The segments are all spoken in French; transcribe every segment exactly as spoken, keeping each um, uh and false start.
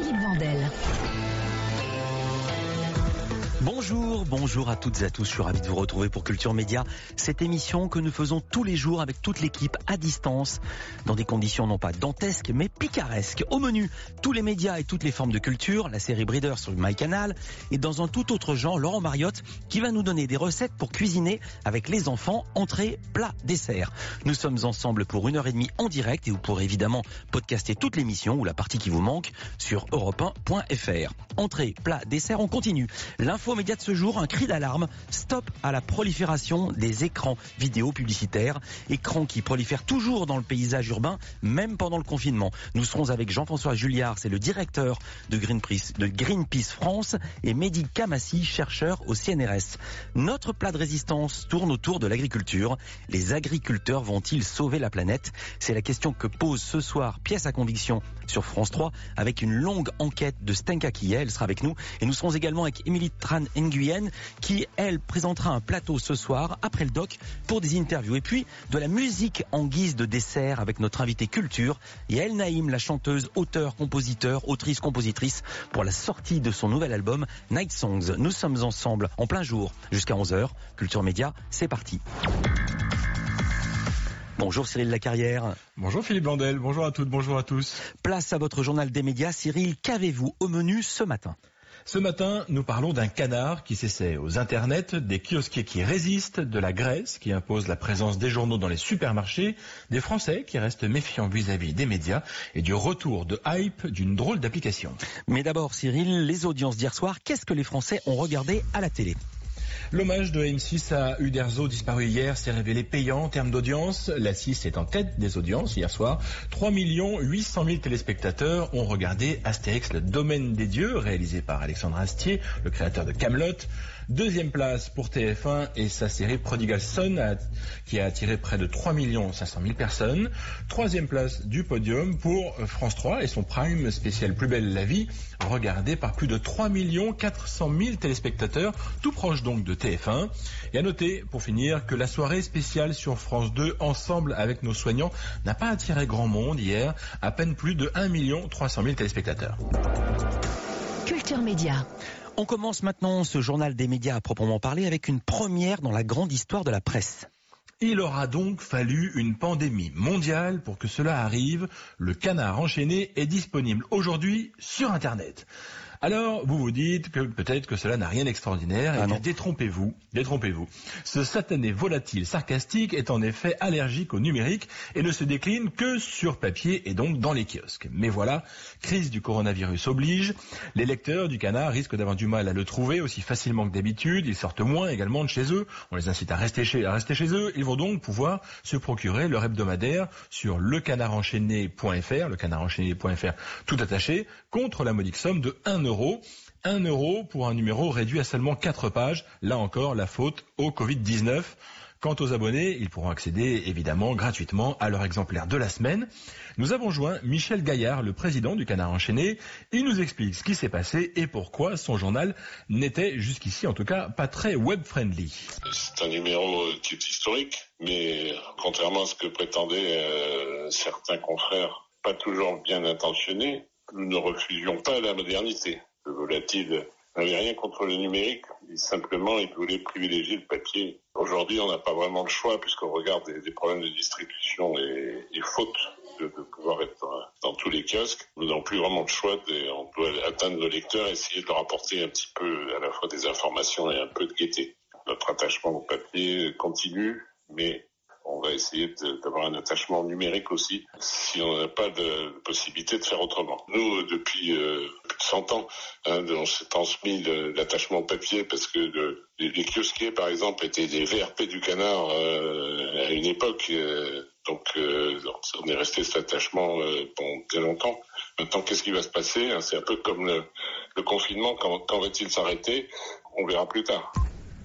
Philippe Vandel. Bonjour, bonjour à toutes et à tous, je suis ravi de vous retrouver pour Culture Média, cette émission que nous faisons tous les jours avec toute l'équipe à distance, dans des conditions non pas dantesques mais picaresques. Au menu, tous les médias et toutes les formes de culture, la série Breeder sur MyCanal, et dans un tout autre genre, Laurent Mariotte qui va nous donner des recettes pour cuisiner avec les enfants, entrée, plat, dessert. Nous sommes ensemble pour une heure et demie en direct et vous pourrez évidemment podcaster toute l'émission ou la partie qui vous manque sur europe un point f r. Entrée, plat, dessert, on continue. L'info média de ce jour, un cri d'alarme, stop à la prolifération des écrans vidéo publicitaires, écrans qui prolifèrent toujours dans le paysage urbain, même pendant le confinement. Nous serons avec Jean-François Julliard, c'est le directeur de Greenpeace, de Greenpeace France, et Mehdi Kamassi, chercheur au C N R S. Notre plat de résistance tourne autour de l'agriculture. Les agriculteurs vont-ils sauver la planète? C'est la question que pose ce soir Pièce à conviction sur France trois, avec une longue enquête de Stenka Kieh. Elle sera avec nous, et nous serons également avec Émilie Tran Nguyen, qui, elle, présentera un plateau ce soir, après le doc, pour des interviews. Et puis, de la musique en guise de dessert avec notre invité culture, Yael Naïm, la chanteuse, auteure, compositeur, autrice, compositrice, pour la sortie de son nouvel album, Night Songs. Nous sommes ensemble, en plein jour, jusqu'à onze heures. Culture Média, c'est parti. Bonjour Cyril Lacarrière. Bonjour Philippe Vandel, bonjour à toutes, bonjour à tous. Place à votre journal des médias. Cyril, qu'avez-vous au menu ce matin ? Ce matin, nous parlons d'un canard qui s'essaie aux internets, des kiosquiers qui résistent, de la Grèce qui impose la présence des journaux dans les supermarchés, des Français qui restent méfiants vis-à-vis des médias et du retour de hype d'une drôle d'application. Mais d'abord Cyril, les audiences d'hier soir, qu'est-ce que les Français ont regardé à la télé ? L'hommage de M six à Uderzo, disparu hier, s'est révélé payant en termes d'audience. La six est en tête des audiences hier soir. trois millions huit cent mille téléspectateurs ont regardé Astérix, le domaine des dieux, réalisé par Alexandre Astier, le créateur de Kaamelott. Deuxième place pour T F un et sa série Prodigal Son, qui a attiré près de trois millions cinq cent mille personnes. Troisième place du podium pour France trois et son prime spécial Plus belle la vie, regardé par plus de trois millions quatre cent mille téléspectateurs, tout proche donc de T F un. Et à noter, pour finir, que la soirée spéciale sur France deux, Ensemble avec nos soignants, n'a pas attiré grand monde hier, à peine plus de un million trois cent mille téléspectateurs. Culture Média. On commence maintenant ce journal des médias à proprement parler avec une première dans la grande histoire de la presse. Il aura donc fallu une pandémie mondiale pour que cela arrive. Le canard enchaîné est disponible aujourd'hui sur Internet. Alors, vous vous dites que peut-être que cela n'a rien d'extraordinaire, ah et bien détrompez-vous, détrompez-vous. Ce satané volatile sarcastique est en effet allergique au numérique et ne se décline que sur papier et donc dans les kiosques. Mais voilà, crise du coronavirus oblige, les lecteurs du canard risquent d'avoir du mal à le trouver aussi facilement que d'habitude, ils sortent moins également de chez eux, on les incite à rester chez, à rester chez eux, ils vont donc pouvoir se procurer leur hebdomadaire sur le canard enchaîné point f r, le canard enchaîné point f r tout attaché, contre la modique somme de un euro. un euro pour un numéro réduit à seulement quatre pages. Là encore, la faute au covid dix-neuf. Quant aux abonnés, ils pourront accéder évidemment gratuitement à leur exemplaire de la semaine. Nous avons joint Michel Gaillard, le président du Canard enchaîné. Il nous explique ce qui s'est passé et pourquoi son journal n'était jusqu'ici en tout cas pas très web-friendly. C'est un numéro qui est historique, mais contrairement à ce que prétendaient euh, certains confrères, pas toujours bien intentionnés, nous ne refusions pas la modernité. Le volatile n'avait rien contre le numérique, simplement il voulait privilégier le papier. Aujourd'hui, on n'a pas vraiment le choix puisqu'on regarde des, des problèmes de distribution et, et faute de, de pouvoir être dans, dans tous les kiosques. Nous n'avons plus vraiment le choix, de, on doit atteindre nos lecteurs, essayer de leur apporter un petit peu à la fois des informations et un peu de gaieté. Notre attachement au papier continue, mais on va essayer de, d'avoir un attachement numérique aussi, si on n'a pas de possibilité de faire autrement. Nous, depuis euh, plus de cent ans, hein, on s'est transmis le, l'attachement au papier parce que le, les, les kiosquiers, par exemple, étaient des V R P du canard euh, à une époque. Euh, donc, euh, on est resté cet attachement euh, pendant très longtemps. Maintenant, qu'est-ce qui va se passer, hein, c'est un peu comme le, le confinement. Quand, quand va-t-il s'arrêter? On verra plus tard.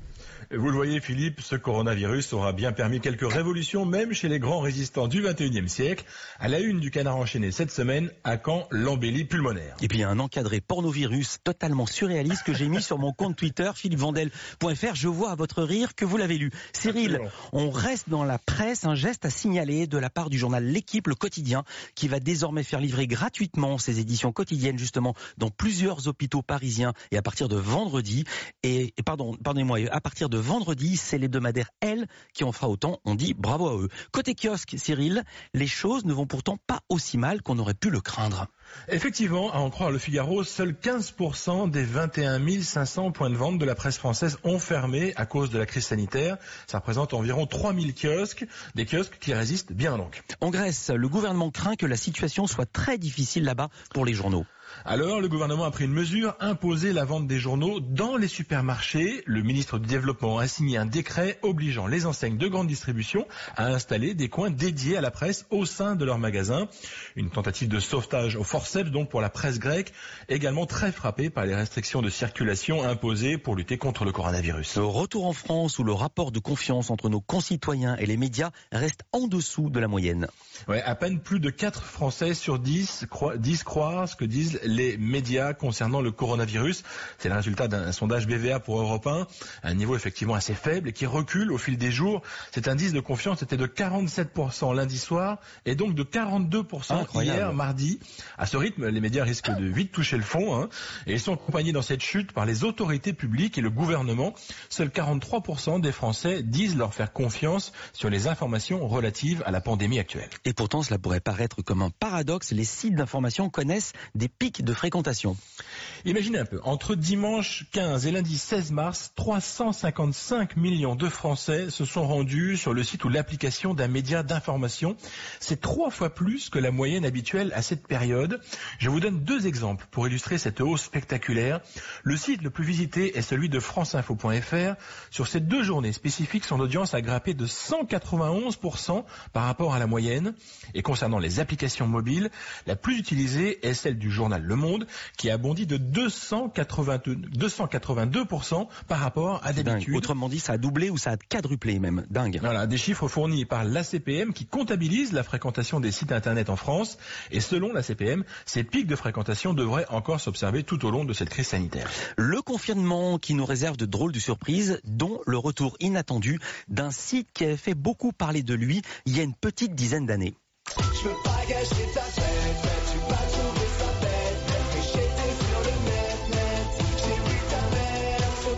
Vous le voyez, Philippe, ce coronavirus aura bien permis quelques révolutions, même chez les grands résistants du vingt et unième siècle. À la une du Canard enchaîné cette semaine, à Caen, l'embellie pulmonaire. Et puis il y a un encadré pornovirus totalement surréaliste que j'ai mis sur mon compte Twitter, philippe vandel point f r. Je vois à votre rire que vous l'avez lu. Cyril, on reste dans la presse, un geste à signaler de la part du journal L'Équipe, le quotidien, qui va désormais faire livrer gratuitement ses éditions quotidiennes, justement, dans plusieurs hôpitaux parisiens, et à partir de vendredi, et, et pardon, pardonnez-moi, à partir de vendredi, c'est l'hebdomadaire Elle qui en fera autant. On dit bravo à eux. Côté kiosque, Cyril, les choses ne vont pourtant pas aussi mal qu'on aurait pu le craindre. Effectivement, à en croire le Figaro, seuls quinze pour cent des vingt et un mille cinq cents points de vente de la presse française ont fermé à cause de la crise sanitaire. Ça représente environ trois mille kiosques, des kiosques qui résistent bien donc. En Grèce, le gouvernement craint que la situation soit très difficile là-bas pour les journaux. Alors, le gouvernement a pris une mesure, imposer la vente des journaux dans les supermarchés. Le ministre du Développement a signé un décret obligeant les enseignes de grande distribution à installer des coins dédiés à la presse au sein de leurs magasins. Une tentative de sauvetage au forceps donc pour la presse grecque, également très frappée par les restrictions de circulation imposées pour lutter contre le coronavirus. Le retour en France où le rapport de confiance entre nos concitoyens et les médias reste en dessous de la moyenne. Ouais, à peine plus de quatre Français sur dix croient, disent croire ce que disent les médias concernant le coronavirus. C'est le résultat d'un sondage B V A pour Europe un, un niveau effectivement assez faible et qui recule au fil des jours. Cet indice de confiance était de quarante-sept pour cent lundi soir et donc de quarante-deux pour cent Incroyable. Hier mardi. À ce rythme, les médias risquent de vite toucher le fond, hein, et ils sont accompagnés dans cette chute par les autorités publiques et le gouvernement. Seuls quarante-trois pour cent des Français disent leur faire confiance sur les informations relatives à la pandémie actuelle. Et pourtant, cela pourrait paraître comme un paradoxe. Les sites d'information connaissent des pics de fréquentation. Imaginez un peu, entre dimanche quinze et lundi seize mars, trois cent cinquante-cinq millions de Français se sont rendus sur le site ou l'application d'un média d'information. C'est trois fois plus que la moyenne habituelle à cette période. Je vous donne deux exemples pour illustrer cette hausse spectaculaire. Le site le plus visité est celui de france info point f r. Sur ces deux journées spécifiques, son audience a grimpé de cent quatre-vingt-onze pour cent par rapport à la moyenne. Et concernant les applications mobiles, la plus utilisée est celle du journal Le Monde, qui a bondi de deux cent quatre-vingt-deux pour cent par rapport à d'habitude. Autrement dit, ça a doublé ou ça a quadruplé même. Dingue. Voilà, des chiffres fournis par l'A C P M qui comptabilise la fréquentation des sites internet en France. Et selon l'A C P M, ces pics de fréquentation devraient encore s'observer tout au long de cette crise sanitaire. Le confinement qui nous réserve de drôles de surprises, dont le retour inattendu d'un site qui avait fait beaucoup parler de lui il y a une petite dizaine d'années. Je peux pas gâcher ta fête, tu vas trouver ça bête, mais j'étais sur le net, net, j'ai vu ta mère sur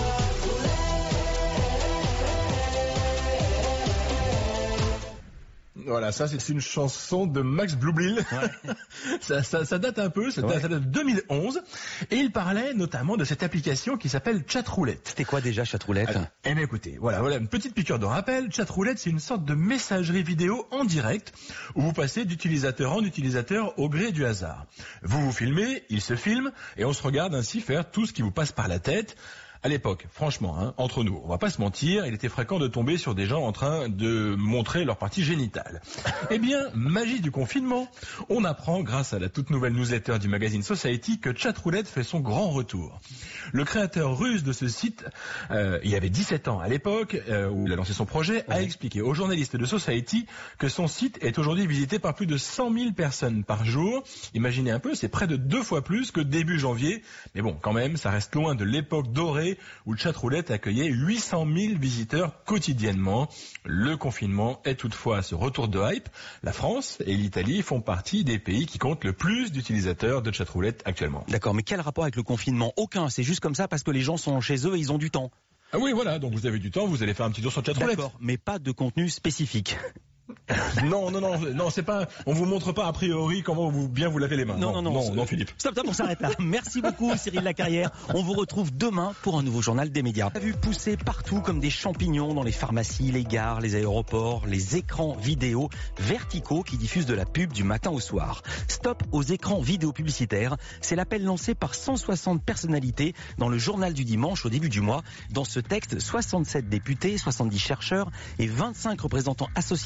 Chatroulette. Voilà, ça c'est une chanson de Max Bluebill. Ouais. ça, ça, ça date un peu, ça date, ouais. ça date de deux mille onze. Et il parlait notamment de cette application qui s'appelle Chatroulette. C'était quoi déjà Chatroulette? Alors, eh bien écoutez, voilà, voilà une petite piqûre de rappel. Chatroulette, c'est une sorte de messagerie vidéo en direct où vous passez d'utilisateur en utilisateur au gré du hasard. Vous vous filmez, il se filme et on se regarde ainsi faire tout ce qui vous passe par la tête. À l'époque, franchement, hein, entre nous, on va pas se mentir, il était fréquent de tomber sur des gens en train de montrer leur partie génitale. Eh bien, magie du confinement, on apprend grâce à la toute nouvelle newsletter du magazine Society que Chatroulette fait son grand retour. Le créateur russe de ce site, euh, il avait dix-sept ans à l'époque, euh, où il a lancé son projet, a expliqué aux journalistes de Society que son site est aujourd'hui visité par plus de cent mille personnes par jour. Imaginez un peu, c'est près de deux fois plus que début janvier. Mais bon, quand même, ça reste loin de l'époque dorée où Chatroulette accueillait huit cent mille visiteurs quotidiennement. Le confinement est toutefois à ce retour de hype. La France et l'Italie font partie des pays qui comptent le plus d'utilisateurs de Chatroulette actuellement. D'accord, mais quel rapport avec le confinement? Aucun, c'est juste comme ça parce que les gens sont chez eux et ils ont du temps. Ah oui, voilà, donc vous avez du temps, vous allez faire un petit tour sur Chatroulette. D'accord, mais pas de contenu spécifique. non, non, non, non, c'est pas, on vous montre pas a priori comment vous, bien vous lavez les mains. Non, non, non, non, non, non Philippe. Stop, stop, on s'arrête là. Merci beaucoup, Cyril Lacarrière. On vous retrouve demain pour un nouveau journal des médias. On a vu pousser partout comme des champignons dans les pharmacies, les gares, les aéroports, les écrans vidéo verticaux qui diffusent de la pub du matin au soir. Stop aux écrans vidéo publicitaires. C'est l'appel lancé par cent soixante personnalités dans le journal du dimanche au début du mois. Dans ce texte, soixante-sept députés, soixante-dix chercheurs et vingt-cinq représentants associatifs et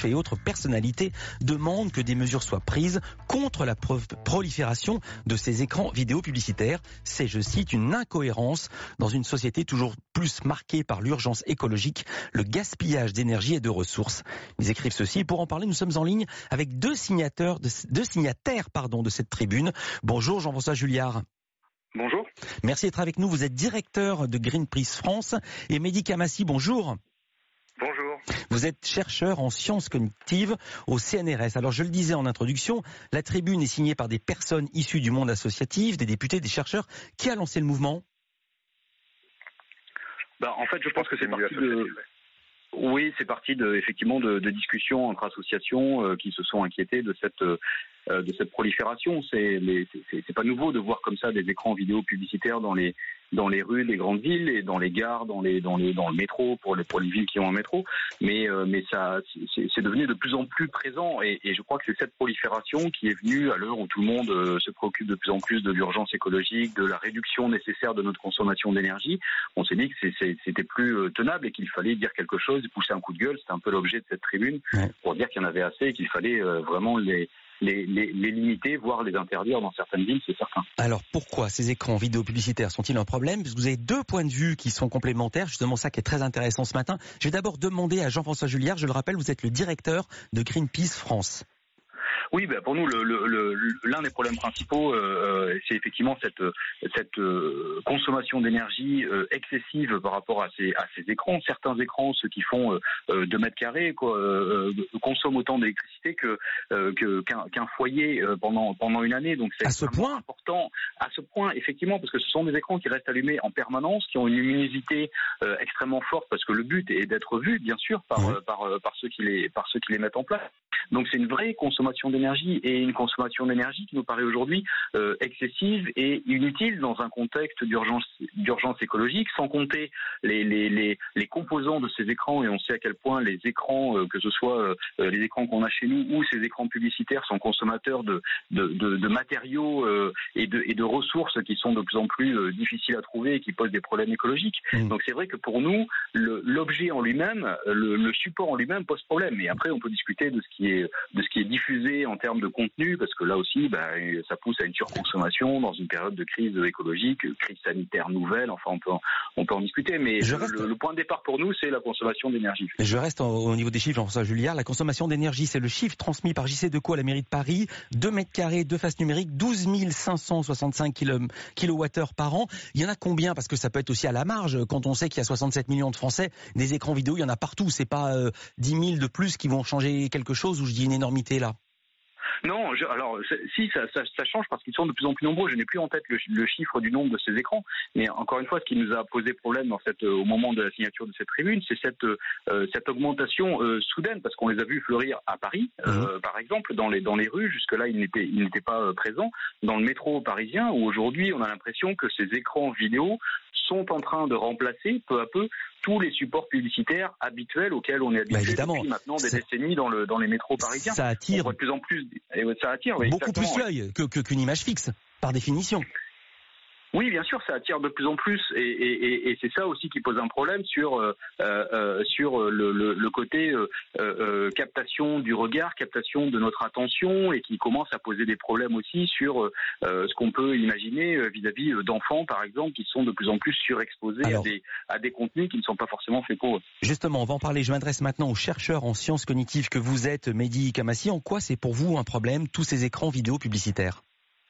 et autres personnalités demandent que des mesures soient prises contre la pro- prolifération de ces écrans vidéo publicitaires. C'est, je cite, une incohérence dans une société toujours plus marquée par l'urgence écologique, le gaspillage d'énergie et de ressources. Ils écrivent ceci. Pour en parler, nous sommes en ligne avec deux signataires de, deux signataires, pardon, de cette tribune. Bonjour Jean-François Julliard. Bonjour. Merci d'être avec nous. Vous êtes directeur de Greenpeace France. Et Mehdi Kamassi, bonjour. Bonjour. Vous êtes chercheur en sciences cognitives au C N R S. Alors je le disais en introduction, la tribune est signée par des personnes issues du monde associatif, des députés, des chercheurs. Qui a lancé le mouvement ? Bah, en fait, je pense que c'est parti de... Oui, c'est parti de, effectivement de, de discussions entre associations euh, qui se sont inquiétées de cette euh, de cette prolifération. C'est, les, c'est, c'est pas nouveau de voir comme ça des écrans vidéo publicitaires dans les dans les rues des grandes villes et dans les gares, dans les dans les dans le métro pour les pour les villes qui ont un métro. Mais euh, mais ça c'est, c'est devenu de plus en plus présent et, et je crois que c'est cette prolifération qui est venue à l'heure où tout le monde euh, se préoccupe de plus en plus de l'urgence écologique, de la réduction nécessaire de notre consommation d'énergie. On s'est dit que c'est, c'est, c'était plus euh, tenable et qu'il fallait dire quelque chose, pousser un coup de gueule. C'était un peu l'objet de cette tribune ouais. pour dire qu'il y en avait assez et qu'il fallait euh, vraiment les Les, les, les limiter, voire les interdire dans certaines villes, c'est certain. Alors pourquoi ces écrans vidéo publicitaires sont-ils un problème ? Parce que vous avez deux points de vue qui sont complémentaires, justement ça qui est très intéressant ce matin. Je vais d'abord demander à Jean-François Julliard, je le rappelle, vous êtes le directeur de Greenpeace France. Oui, ben pour nous, le, le, le, l'un des problèmes principaux, euh, c'est effectivement cette, cette euh, consommation d'énergie euh, excessive par rapport à ces, à ces écrans. Certains écrans, ceux qui font euh, deux mètres carrés, quoi, euh, consomment autant d'électricité que, euh, que qu'un, qu'un foyer euh, pendant pendant une année. Donc c'est à ce point important. À ce point, effectivement, parce que ce sont des écrans qui restent allumés en permanence, qui ont une luminosité euh, extrêmement forte, parce que le but est d'être vu, bien sûr, par oui. par, par par ceux qui les par ceux qui les mettent en place. Donc c'est une vraie consommation d'énergie et une consommation d'énergie qui nous paraît aujourd'hui euh, excessive et inutile dans un contexte d'urgence, d'urgence écologique, sans compter les, les, les, les composants de ces écrans. Et on sait à quel point les écrans, euh, que ce soit euh, les écrans qu'on a chez nous ou ces écrans publicitaires, sont consommateurs de, de, de, de matériaux euh, et, de, et de ressources qui sont de plus en plus euh, difficiles à trouver et qui posent des problèmes écologiques. Mmh. Donc c'est vrai que pour nous, le, l'objet en lui-même, le, le support en lui-même pose problème. Et après, on peut discuter de ce qui est, de ce qui est diffusé en termes de contenu, parce que là aussi, bah, ça pousse à une surconsommation dans une période de crise écologique, crise sanitaire nouvelle. Enfin, on peut en, on peut en discuter, mais le, reste... le, le point de départ pour nous, c'est la consommation d'énergie. Je reste au, au niveau des chiffres, Jean-François Julliard. La consommation d'énergie, c'est le chiffre transmis par J C Decaux à la mairie de Paris. deux mètres carrés, deux faces numériques, douze mille cinq cent soixante-cinq kilowattheures par an. Il y en a combien ? Parce que ça peut être aussi à la marge. Quand on sait qu'il y a soixante-sept millions de Français, des écrans vidéo, il y en a partout. C'est pas euh, dix mille de plus qui vont changer quelque chose, ou je dis une énormité là. Non, je, alors si ça, ça, ça change parce qu'ils sont de plus en plus nombreux. Je n'ai plus en tête le, le chiffre du nombre de ces écrans, mais encore une fois, ce qui nous a posé problème dans cette, au moment de la signature de cette tribune, c'est cette, euh, cette augmentation euh, soudaine, parce qu'on les a vus fleurir à Paris, euh, mmh. par exemple, dans les dans les rues. Jusque-là, ils n'étaient ils n'étaient pas euh, présents dans le métro parisien, où aujourd'hui, on a l'impression que ces écrans vidéo sont en train de remplacer peu à peu tous les supports publicitaires habituels auxquels on est habitué bah depuis maintenant des c'est... décennies dans le dans les métros parisiens. Ça attire on voit de plus en plus, et ça attire oui, beaucoup plus l'œil que, que qu'une image fixe, par définition. Oui, bien sûr, ça attire de plus en plus, et, et, et c'est ça aussi qui pose un problème sur euh, euh, sur le, le, le côté euh, euh, captation du regard, captation de notre attention, et qui commence à poser des problèmes aussi sur euh, ce qu'on peut imaginer vis-à-vis d'enfants, par exemple, qui sont de plus en plus surexposés Alors, à des à des contenus qui ne sont pas forcément faits pour eux. Justement, on va en parler. Je m'adresse maintenant aux chercheurs en sciences cognitives que vous êtes, Mehdi Kamassi. En quoi c'est pour vous un problème, tous ces écrans vidéo publicitaires ?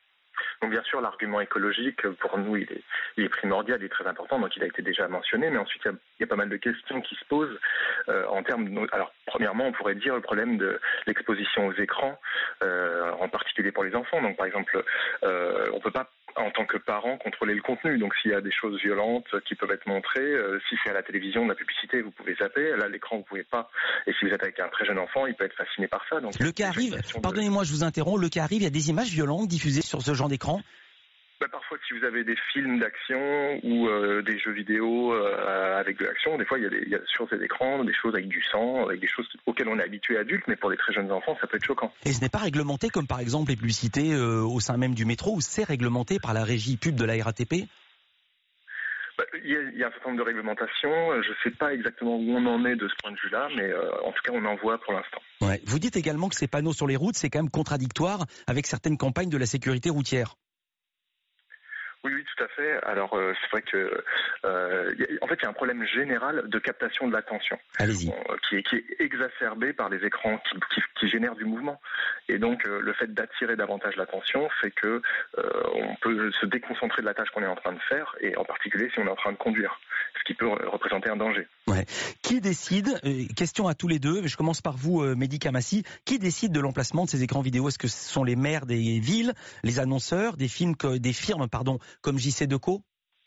Donc bien sûr, l'argument écologique, pour nous, il est, il est primordial, il est très important, donc il a été déjà mentionné, mais ensuite, il y a, il y a pas mal de questions qui se posent euh, en termes de... Alors, premièrement, on pourrait dire le problème de l'exposition aux écrans, euh, en particulier pour les enfants. Donc, par exemple, euh, on ne peut pas, en tant que parent, contrôler le contenu. Donc, s'il y a des choses violentes qui peuvent être montrées, euh, si c'est à la télévision, de la publicité, vous pouvez zapper. Là, à l'écran, vous ne pouvez pas. Et si vous êtes avec un très jeune enfant, il peut être fasciné par ça. Donc, le cas arrive, pardonnez-moi, de... je vous interromps, le cas arrive, il y a des images violentes diffusées sur ce genre d'écran ? Bah, parfois, si vous avez des films d'action ou euh, des jeux vidéo euh, avec de l'action, des fois, il y, a des, il y a sur ces écrans des choses avec du sang, avec des choses auxquelles on est habitué adultes, mais pour les très jeunes enfants, ça peut être choquant. Et ce n'est pas réglementé comme par exemple les publicités euh, au sein même du métro, où c'est réglementé par la régie pub de la R A T P ? Il y, a, il y a un certain nombre de réglementations. Je ne sais pas exactement où on en est de ce point de vue-là, mais euh, en tout cas, on en voit pour l'instant. Ouais. Vous dites également que ces panneaux sur les routes, c'est quand même contradictoire avec certaines campagnes de la sécurité routière. Oui, oui, tout à fait. Alors, euh, c'est vrai que, euh, y a, en fait, il y a un problème général de captation de l'attention, Allez-y. euh, qui, est, qui est exacerbé par les écrans qui, qui, qui génèrent du mouvement. Et donc, euh, le fait d'attirer davantage l'attention fait que euh, on peut se déconcentrer de la tâche qu'on est en train de faire, et en particulier si on est en train de conduire, ce qui peut représenter un danger. Ouais. Qui décide, euh, question à tous les deux, je commence par vous, euh, Mehdi Kamassi, qui décide de l'emplacement de ces écrans vidéo? Est-ce que ce sont les maires des villes, les annonceurs, des, films, des firmes pardon, comme J C Decaux?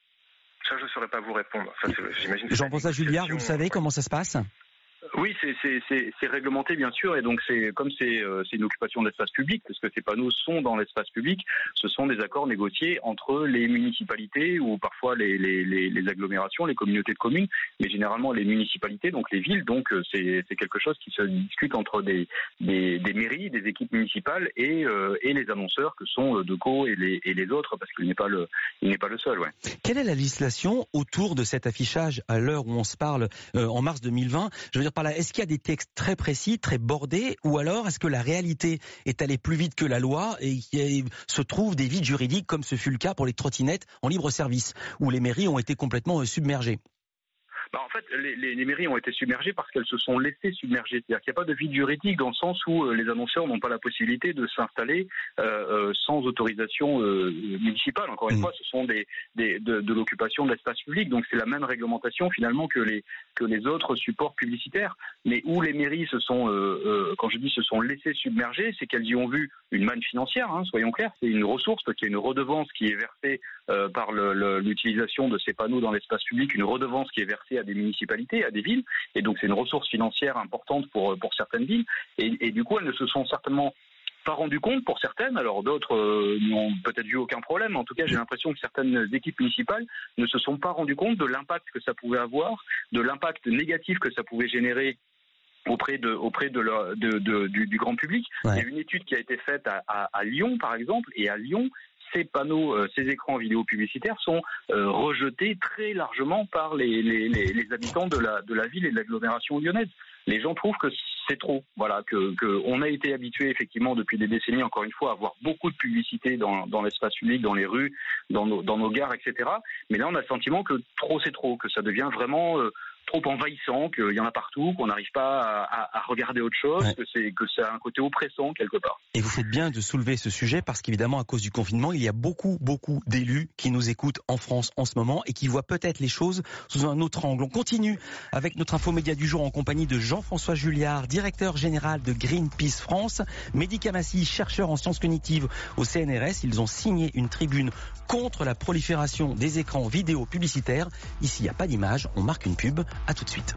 Ça, je ne saurais pas vous répondre. Ça, j'imagine. Jean-François Juliard, vous le savez, ouais. Comment ça se passe? Oui, c'est, c'est, c'est, c'est réglementé bien sûr, et donc c'est comme c'est, euh, c'est une occupation de l'espace public, parce que ces panneaux sont dans l'espace public, ce sont des accords négociés entre les municipalités ou parfois les, les, les, les agglomérations, les communautés de communes, mais généralement les municipalités, donc les villes. Donc c'est, c'est quelque chose qui se discute entre des, des, des mairies, des équipes municipales et, euh, et les annonceurs que sont Decaux et les, et les autres, parce qu'il n'est pas le, il n'est pas le seul. Ouais. Quelle est la législation autour de cet affichage à l'heure où on se parle euh, en mars deux mille vingt? Je veux dire par là, est-ce qu'il y a des textes très précis, très bordés, ou alors est-ce que la réalité est allée plus vite que la loi et qu'il se trouve des vides juridiques comme ce fut le cas pour les trottinettes en libre service, où les mairies ont été complètement submergées? Bah en fait, les, les, les mairies ont été submergées parce qu'elles se sont laissées submerger. C'est-à-dire qu'il n'y a pas de vide juridique dans le sens où euh, les annonceurs n'ont pas la possibilité de s'installer euh, euh, sans autorisation euh, municipale. Encore une mmh. fois, ce sont des, des de, de l'occupation de l'espace public, donc c'est la même réglementation finalement que les que les autres supports publicitaires. Mais où les mairies se sont, euh, euh, quand je dis se sont laissées submerger, c'est qu'elles y ont vu une manne financière. Hein, soyons clairs, c'est une ressource, parce qu'il y a une redevance qui est versée euh, par le, le, l'utilisation de ces panneaux dans l'espace public, une redevance qui est versée à des municipalités, à des villes, et donc c'est une ressource financière importante pour pour certaines villes, et, et du coup elles ne se sont certainement pas rendu compte pour certaines, alors d'autres euh, n'ont peut-être vu aucun problème. En tout cas, j'ai l'impression que certaines équipes municipales ne se sont pas rendues compte de l'impact que ça pouvait avoir, de l'impact négatif que ça pouvait générer auprès de auprès de, la, de, de du, du grand public. Ouais. Il y a une étude qui a été faite à, à, à Lyon, par exemple, et à Lyon, ces panneaux, euh, ces écrans vidéo publicitaires sont euh, rejetés très largement par les, les, les, les habitants de la, de la ville et de l'agglomération lyonnaise. Les gens trouvent que c'est trop, voilà, que, que on a été habitué effectivement depuis des décennies, encore une fois, à avoir beaucoup de publicité dans, dans l'espace public, dans les rues, dans nos, dans nos gares, et cetera. Mais là, on a le sentiment que trop c'est trop, que ça devient vraiment euh, trop envahissant, qu'il y en a partout, qu'on n'arrive pas à, à, à regarder autre chose, ouais. que c'est que ça a un côté oppressant quelque part. Et vous faites bien de soulever ce sujet parce qu'évidemment, à cause du confinement, il y a beaucoup, beaucoup d'élus qui nous écoutent en France en ce moment et qui voient peut-être les choses sous un autre angle. On continue avec notre infomédia du jour en compagnie de Jean-François Juliard, directeur général de Greenpeace France, Mehdi Kamassi, chercheur en sciences cognitives au C N R S. Ils ont signé une tribune contre la prolifération des écrans vidéo publicitaires. Ici, il n'y a pas d'image, on marque une pub. À tout de suite.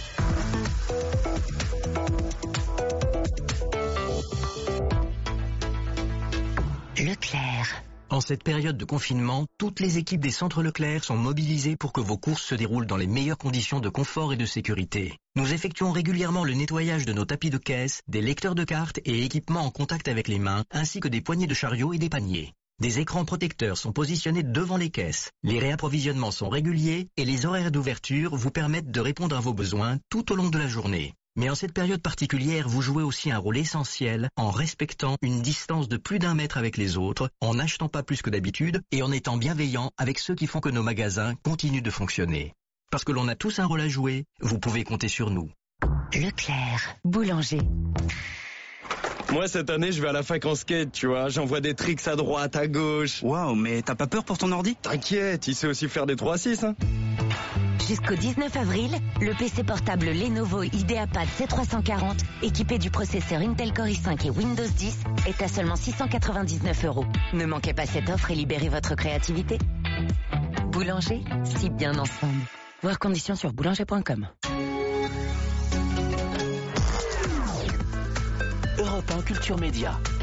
Leclerc. En cette période de confinement, toutes les équipes des centres Leclerc sont mobilisées pour que vos courses se déroulent dans les meilleures conditions de confort et de sécurité. Nous effectuons régulièrement le nettoyage de nos tapis de caisse, des lecteurs de cartes et équipements en contact avec les mains, ainsi que des poignées de chariot et des paniers. Des écrans protecteurs sont positionnés devant les caisses. Les réapprovisionnements sont réguliers et les horaires d'ouverture vous permettent de répondre à vos besoins tout au long de la journée. Mais en cette période particulière, vous jouez aussi un rôle essentiel en respectant une distance de plus d'un mètre avec les autres, en n'achetant pas plus que d'habitude et en étant bienveillant avec ceux qui font que nos magasins continuent de fonctionner. Parce que l'on a tous un rôle à jouer, vous pouvez compter sur nous. Leclerc, boulanger. Moi, cette année, je vais à la fac en skate, tu vois. J'envoie des tricks à droite, à gauche. Waouh, mais t'as pas peur pour ton ordi? T'inquiète, il sait aussi faire des trois six, hein. Jusqu'au dix-neuf avril, le P C portable Lenovo IdeaPad C trois cent quarante, équipé du processeur Intel Core i cinq et Windows dix, est à seulement six cent quatre-vingt-dix-neuf euros. Ne manquez pas cette offre et libérez votre créativité. Boulanger, si bien ensemble. Voir conditions sur boulanger point com. Europe un Culture Média,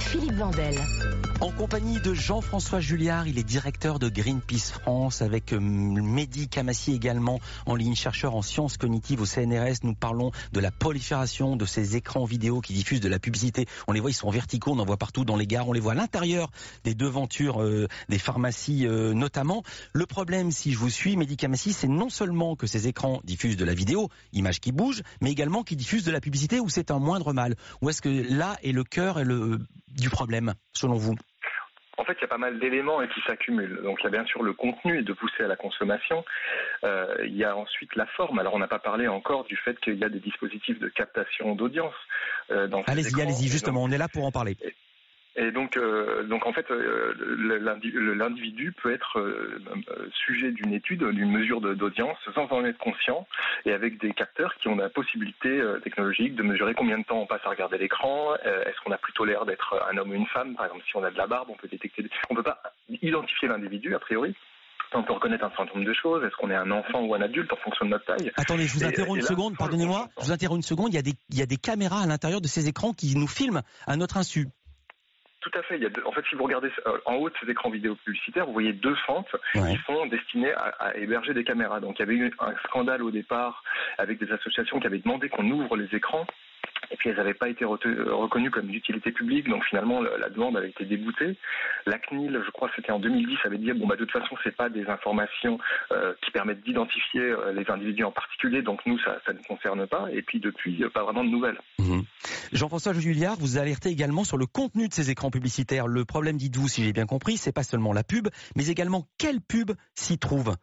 Philippe Vandel. En compagnie de Jean-François Julliard, il est directeur de Greenpeace France, avec Mehdi Kamassi également en ligne, chercheur en sciences cognitives au C N R S. Nous parlons de la prolifération de ces écrans vidéo qui diffusent de la publicité. On les voit, ils sont verticaux, on en voit partout dans les gares, on les voit à l'intérieur des devantures euh, des pharmacies euh, notamment. Le problème, si je vous suis, Mehdi Kamassi, c'est non seulement que ces écrans diffusent de la vidéo, images qui bougent, mais également qu'ils diffusent de la publicité, où c'est un moindre mal. Ou est-ce que là est le cœur et le, du problème, selon vous ? En fait, il y a pas mal d'éléments qui s'accumulent. Donc, il y a bien sûr le contenu de pousser à la consommation. Euh, il y a ensuite la forme. Alors, on n'a pas parlé encore du fait qu'il y a des dispositifs de captation d'audience. Euh, dans ces allez-y, écrans. allez-y, justement, donc, on est là pour en parler. Et, et donc, euh, donc, en fait, euh, l'individu peut être euh, sujet d'une étude, d'une mesure de, d'audience, sans en être conscient, et avec des capteurs qui ont la possibilité euh, technologique de mesurer combien de temps on passe à regarder l'écran. Euh, est-ce qu'on a plutôt l'air d'être un homme ou une femme? Par exemple, si on a de la barbe, on peut détecter. On peut pas identifier l'individu a priori. On peut reconnaître un certain nombre de choses. Est-ce qu'on est un enfant ou un adulte en fonction de notre taille? Attendez, je vous interromps une seconde, pardonnez-moi. Je vous interromps une seconde. Il y a des, il y a des caméras à l'intérieur de ces écrans qui nous filment à notre insu. Tout à fait. Il y a deux, en fait, si vous regardez euh, en haut de ces écrans vidéo publicitaires, vous voyez deux fentes ouais. qui sont destinées à, à héberger des caméras. Donc, il y avait eu un scandale au départ avec des associations qui avaient demandé qu'on ouvre les écrans. Et puis elles n'avaient pas été reconnues comme d'utilité publique, donc finalement la demande avait été déboutée. La C N I L, je crois que c'était en deux mille dix, avait dit bon bah de toute façon c'est pas des informations euh, qui permettent d'identifier euh, les individus en particulier, donc nous ça ça ne concerne pas. Et puis depuis pas vraiment de nouvelles. Mmh. Jean-François Julliard, vous alertez également sur le contenu de ces écrans publicitaires. Le problème, dites-vous, si j'ai bien compris, c'est pas seulement la pub, mais également quelle pub s'y trouve.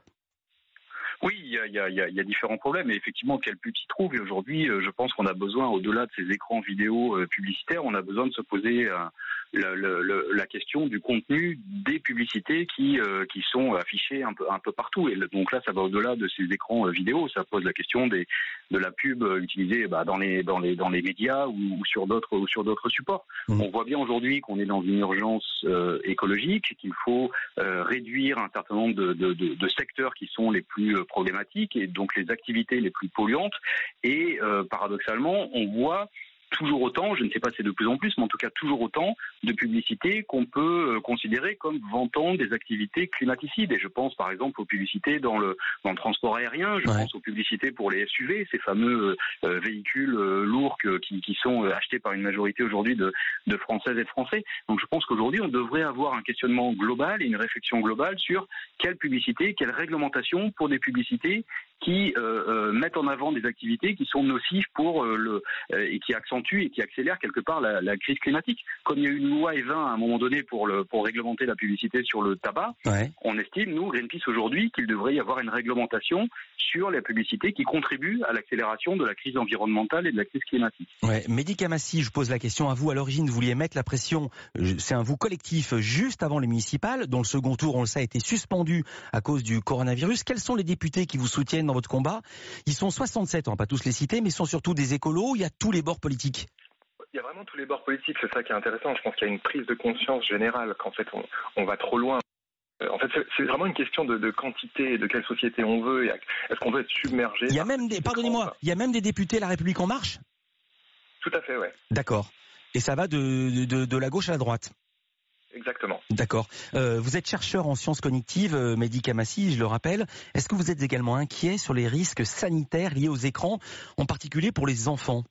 Oui, il y a, il y, a, il y a différents problèmes et effectivement, quel pub s'y trouve. Et aujourd'hui, je pense qu'on a besoin, au-delà de ces écrans vidéo publicitaires, on a besoin de se poser euh, la, la, la question du contenu des publicités qui, euh, qui sont affichées un peu, un peu partout. Et donc là, ça va au-delà de ces écrans vidéo. Ça pose la question des, de la pub utilisée bah, dans, les, dans, les, dans les médias ou, ou sur d'autres ou sur d'autres supports. Mmh. On voit bien aujourd'hui qu'on est dans une urgence euh, écologique, qu'il faut euh, réduire un certain nombre de, de, de, de secteurs qui sont les plus euh, problématiques et donc les activités les plus polluantes. Et euh, paradoxalement, on voit toujours autant, je ne sais pas si c'est de plus en plus, mais en tout cas toujours autant de publicités qu'on peut euh, considérer comme vantant des activités climaticides. Et je pense par exemple aux publicités dans le, dans le transport aérien, je ouais. pense aux publicités pour les S U V, ces fameux euh, véhicules euh, lourds que, qui, qui sont euh, achetés par une majorité aujourd'hui de, de Françaises et de Français. Donc je pense qu'aujourd'hui on devrait avoir un questionnement global et une réflexion globale sur quelle publicité, quelle réglementation pour des publicités qui euh, euh, mettent en avant des activités qui sont nocives pour euh, le euh, et qui accentuent et qui accélèrent quelque part la, la crise climatique. Comme il y a eu une loi E vingt à un moment donné pour le pour réglementer la publicité sur le tabac, ouais. on estime nous Greenpeace aujourd'hui qu'il devrait y avoir une réglementation sur les publicités qui contribuent à l'accélération de la crise environnementale et de la crise climatique. Ouais, Mehdi Kamassi, je pose la question à vous. À l'origine, vous vouliez mettre la pression, c'est un vous collectif juste avant les municipales, dont le second tour, on le sait, a été suspendu à cause du coronavirus. Quels sont les députés qui vous soutiennent dans votre combat? Ils sont soixante-sept, on ne va pas tous les citer, mais ils sont surtout des écolos. Il y a tous les bords politiques. Il y a vraiment tous les bords politiques, c'est ça qui est intéressant. Je pense qu'il y a une prise de conscience générale qu'en fait on, on va trop loin. En fait, c'est vraiment une question de, de quantité, de quelle société on veut. Et est-ce qu'on veut être submergé? Il y a même des, pardonnez-moi, il y a même des députés La République En Marche? Tout à fait, ouais. D'accord. Et ça va de, de, de la gauche à la droite? Exactement. D'accord. Euh, vous êtes chercheur en sciences cognitives, euh, Mehdi Kamassi, je le rappelle. Est-ce que vous êtes également inquiet sur les risques sanitaires liés aux écrans, en particulier pour les enfants?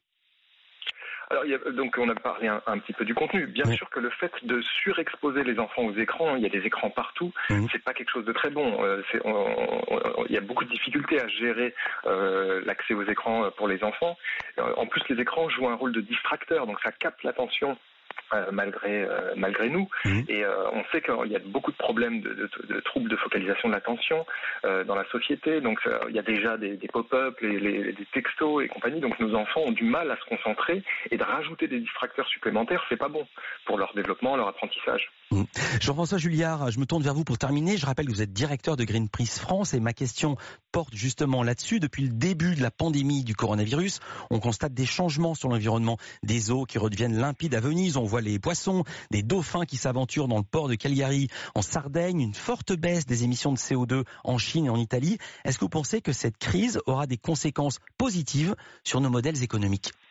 Alors, il y a, donc, on a parlé un, un petit peu du contenu. Bien oui. sûr que le fait de surexposer les enfants aux écrans, il y a des écrans partout, mmh. c'est pas quelque chose de très bon. Euh, c'est, on, on, il y a beaucoup de difficultés à gérer euh, l'accès aux écrans pour les enfants. Euh, en plus, les écrans jouent un rôle de distracteur, donc ça capte l'attention. Euh, malgré euh, malgré nous mmh. et euh, on sait qu'il y a beaucoup de problèmes de, de, de troubles de focalisation de l'attention euh, dans la société, donc euh, il y a déjà des, des pop-up, les, les, des textos et compagnie, donc nos enfants ont du mal à se concentrer et de rajouter des distracteurs supplémentaires, c'est pas bon pour leur développement, leur apprentissage. Mmh. Jean-François Julliard, je me tourne vers vous pour terminer. Je rappelle que vous êtes directeur de Greenpeace France et ma question porte justement là-dessus. Depuis le début de la pandémie du coronavirus, on constate des changements sur l'environnement, des eaux qui redeviennent limpides à Venise, on voit les poissons, des dauphins qui s'aventurent dans le port de Cagliari en Sardaigne, une forte baisse des émissions de C O deux en Chine et en Italie. Est-ce que vous pensez que cette crise aura des conséquences positives sur nos modèles économiques ?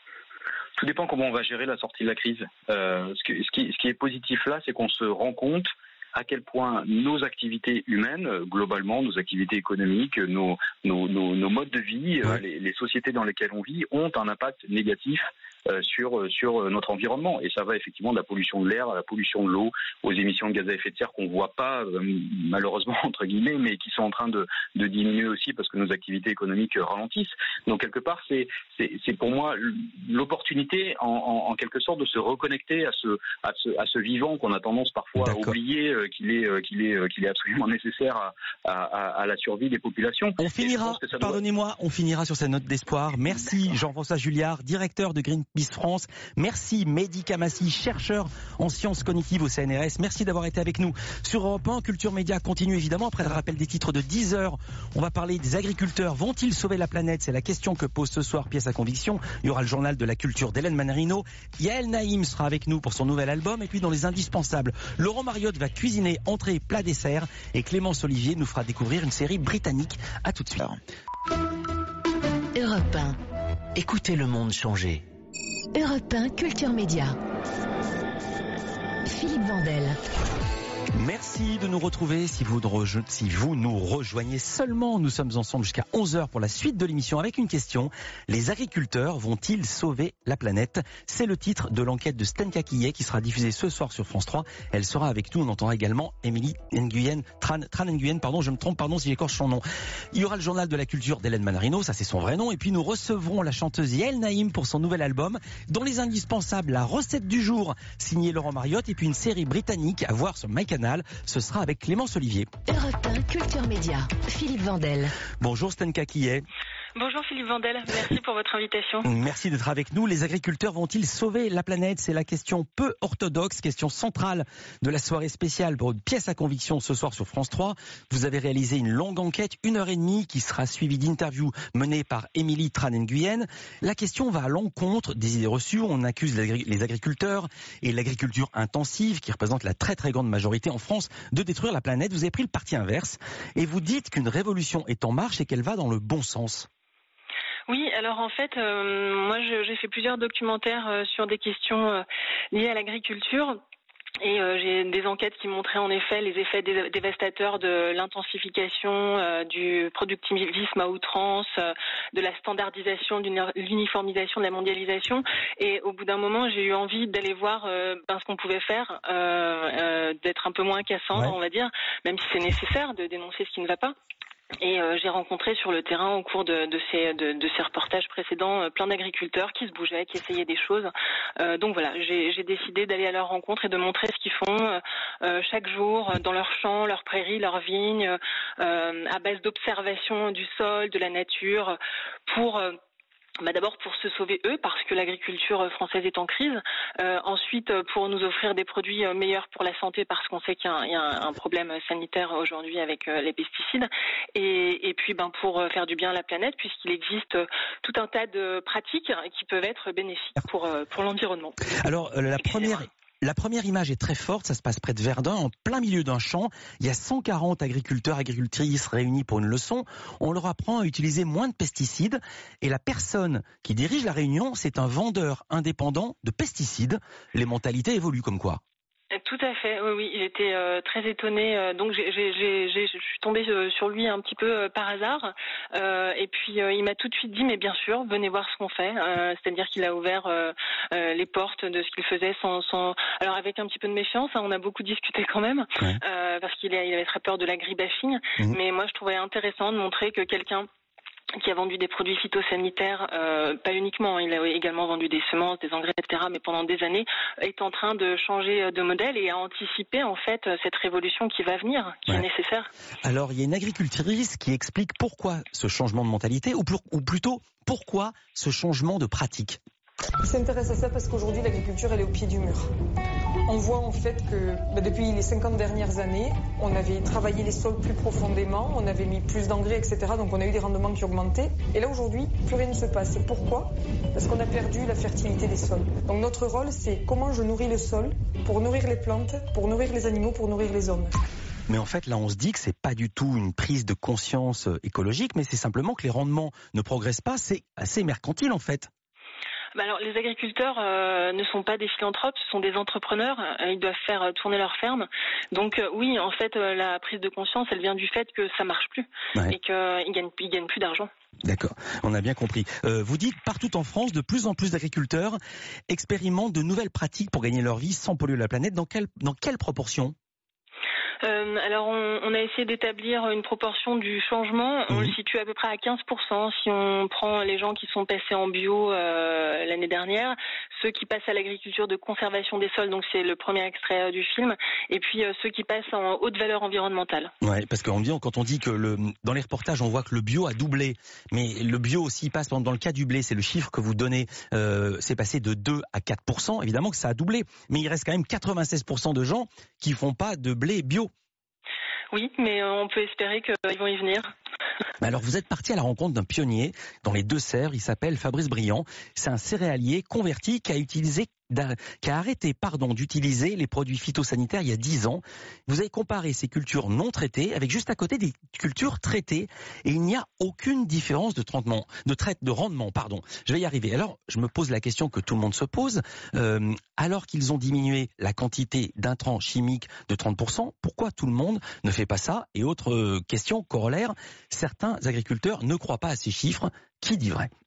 Tout dépend comment on va gérer la sortie de la crise. Euh, ce, que, ce, qui, ce qui est positif là, c'est qu'on se rend compte à quel point nos activités humaines, globalement, nos activités économiques, nos, nos, nos, nos modes de vie, ouais. les, les sociétés dans lesquelles on vit ont un impact négatif euh, sur, sur notre environnement. Et ça va effectivement de la pollution de l'air à la pollution de l'eau, aux émissions de gaz à effet de serre qu'on ne voit pas, euh, malheureusement, entre guillemets, mais qui sont en train de, de diminuer aussi parce que nos activités économiques ralentissent. Donc, quelque part, c'est, c'est, c'est pour moi l'opportunité, en, en, en quelque sorte, de se reconnecter à ce, à ce, à ce vivant qu'on a tendance parfois D'accord. à oublier euh, qu'il est, euh, qu'il est, euh, qu'il est absolument nécessaire à, à, à la survie des populations. On finira, doit... pardonnez-moi, on finira sur cette note d'espoir. Merci Jean-François Julliard, directeur de Greenpeace France. Merci Mehdi Kamassi, chercheur en sciences cognitives au C N R S. Merci d'avoir été avec nous sur Europe un. Culture Média continue évidemment après le rappel des titres de dix heures. On va parler des agriculteurs. Vont-ils sauver la planète? C'est la question que pose ce soir Pièce à conviction. Il y aura le journal de la culture d'Hélène Manarino. Yael Naïm sera avec nous pour son nouvel album. Et puis dans les indispensables, Laurent Mariotte va cuisiner entrée, plat, dessert. Et Clémence Olivier nous fera découvrir une série britannique. À tout de suite. Europe un. Écoutez le monde changer. Europe un, Culture Média. Philippe Vandel. Merci de nous retrouver. Si vous, rejo- si vous nous rejoignez seulement, nous sommes ensemble jusqu'à onze heures pour la suite de l'émission avec une question. Les agriculteurs vont-ils sauver la planète? C'est le titre de l'enquête de Stenka Quillet qui sera diffusée ce soir sur France trois. Elle sera avec nous. On entendra également Émilie Nguyen, Tran, Tran Nguyen, pardon, je me trompe, pardon si j'écorche son nom. Il y aura le journal de la culture d'Hélène Manarino, ça c'est son vrai nom. Et puis nous recevrons la chanteuse Yael Naïm pour son nouvel album. Dans les indispensables, la recette du jour, signée Laurent Mariotte. Et puis une série britannique à voir sur MyCanal. Ce sera avec Clémence Olivier. Europe un, Culture Média. Philippe Vandel. Bonjour Stenka Quillet. Bonjour Philippe Vandel, merci pour votre invitation. Merci d'être avec nous. Les agriculteurs vont-ils sauver la planète? C'est la question peu orthodoxe, question centrale de la soirée spéciale pour une pièce à conviction ce soir sur France trois. Vous avez réalisé une longue enquête, une heure et demie, qui sera suivie d'interviews menées par Émilie Tran Nguyen. La question va à l'encontre des idées reçues. On accuse les agriculteurs et l'agriculture intensive, qui représente la très très grande majorité en France, de détruire la planète. Vous avez pris le parti inverse et vous dites qu'une révolution est en marche et qu'elle va dans le bon sens. Oui, alors en fait, euh, moi je, j'ai fait plusieurs documentaires euh, sur des questions euh, liées à l'agriculture. Et euh, j'ai des enquêtes qui montraient en effet les effets dé- dévastateurs de l'intensification, euh, du productivisme à outrance, euh, de la standardisation, de l'uniformisation, de la mondialisation. Et au bout d'un moment, j'ai eu envie d'aller voir euh, ben, ce qu'on pouvait faire, euh, euh, d'être un peu moins cassant, ouais. on va dire, même si c'est nécessaire de dénoncer ce qui ne va pas. Et euh, j'ai rencontré sur le terrain au cours de, de, ces, de, de ces reportages précédents euh, plein d'agriculteurs qui se bougeaient, qui essayaient des choses. Euh, donc voilà, j'ai, j'ai décidé d'aller à leur rencontre et de montrer ce qu'ils font euh, chaque jour dans leurs champs, leurs prairies, leurs vignes, euh, à base d'observation du sol, de la nature, pour... Euh, Bah d'abord pour se sauver eux, parce que l'agriculture française est en crise. Euh, ensuite, pour nous offrir des produits meilleurs pour la santé, parce qu'on sait qu'il y a un, il y a un problème sanitaire aujourd'hui avec les pesticides. Et, et puis ben, pour faire du bien à la planète, puisqu'il existe tout un tas de pratiques qui peuvent être bénéfiques pour, pour l'environnement. Alors, la première... La première image est très forte, ça se passe près de Verdun, en plein milieu d'un champ. Il y a cent quarante agriculteurs, agricultrices réunis pour une leçon. On leur apprend à utiliser moins de pesticides. Et la personne qui dirige la réunion, c'est un vendeur indépendant de pesticides. Les mentalités évoluent comme quoi? Tout à fait, oui, oui. J'étais euh, très étonnée. Euh, donc, j'ai, j'ai, j'ai, j'ai, je suis tombée euh, sur lui un petit peu euh, par hasard. Euh, et puis, euh, il m'a tout de suite dit, mais bien sûr, venez voir ce qu'on fait. Euh, c'est-à-dire qu'il a ouvert euh, euh, les portes de ce qu'il faisait sans, sans... Alors, avec un petit peu de méfiance, hein, on a beaucoup discuté quand même, ouais. euh, parce qu'il a, il avait très peur de l'agribashing. Mmh. Mais moi, je trouvais intéressant de montrer que quelqu'un qui a vendu des produits phytosanitaires, euh, pas uniquement, il a également vendu des semences, des engrais, et cetera, mais pendant des années, est en train de changer de modèle et à anticiper en fait cette révolution qui va venir, qui ouais. est nécessaire. Alors, il y a une agricultrice qui explique pourquoi ce changement de mentalité, ou, plus, ou plutôt, pourquoi ce changement de pratique. Il s'intéresse à ça parce qu'aujourd'hui, l'agriculture, elle est au pied du mur. On voit en fait que bah, depuis les cinquante dernières années, on avait travaillé les sols plus profondément, on avait mis plus d'engrais, et cetera. Donc on a eu des rendements qui augmentaient. Et là aujourd'hui, plus rien ne se passe. Pourquoi ? Parce qu'on a perdu la fertilité des sols. Donc notre rôle, c'est comment je nourris le sol pour nourrir les plantes, pour nourrir les animaux, pour nourrir les hommes. Mais en fait, là, on se dit que c'est pas du tout une prise de conscience écologique, mais c'est simplement que les rendements ne progressent pas. C'est assez mercantile, en fait. Bah alors, les agriculteurs euh, ne sont pas des philanthropes, ce sont des entrepreneurs. Euh, ils doivent faire tourner leur ferme. Donc euh, oui, en fait, euh, la prise de conscience, elle vient du fait que ça marche plus ouais. et qu'ils gagnent, ils gagnent plus d'argent. D'accord, on a bien compris. Euh, vous dites partout en France, de plus en plus d'agriculteurs expérimentent de nouvelles pratiques pour gagner leur vie sans polluer la planète. Dans quelle, dans quelle proportion ? Euh, alors on, on a essayé d'établir une proportion du changement, on mmh. le situe à peu près à quinze pour cent si on prend les gens qui sont passés en bio euh, l'année dernière, ceux qui passent à l'agriculture de conservation des sols, donc c'est le premier extrait euh, du film, et puis euh, ceux qui passent en haute valeur environnementale. Ouais, parce qu'en bio, quand on dit que le, dans les reportages on voit que le bio a doublé, mais le bio aussi passe dans le cas du blé, c'est le chiffre que vous donnez, euh, c'est passé de deux à quatre pour cent, évidemment que ça a doublé, mais il reste quand même quatre-vingt-seize pour cent de gens qui font pas de blé bio. Oui, mais on peut espérer qu'ils vont y venir. Alors vous êtes parti à la rencontre d'un pionnier dans les Deux-Sèvres, il s'appelle Fabrice Briand. C'est un céréalier converti qui a utilisé qui a arrêté pardon, d'utiliser les produits phytosanitaires il y a dix ans. Vous avez comparé ces cultures non traitées avec juste à côté des cultures traitées et il n'y a aucune différence de traitement, de traite, de rendement. Pardon. Je vais y arriver. Alors, je me pose la question que tout le monde se pose. Euh, alors qu'ils ont diminué la quantité d'intrants chimiques de trente pour cent, pourquoi tout le monde ne fait pas ça? Et autre euh, question corollaire, certains agriculteurs ne croient pas à ces chiffres. Qui dit vrai?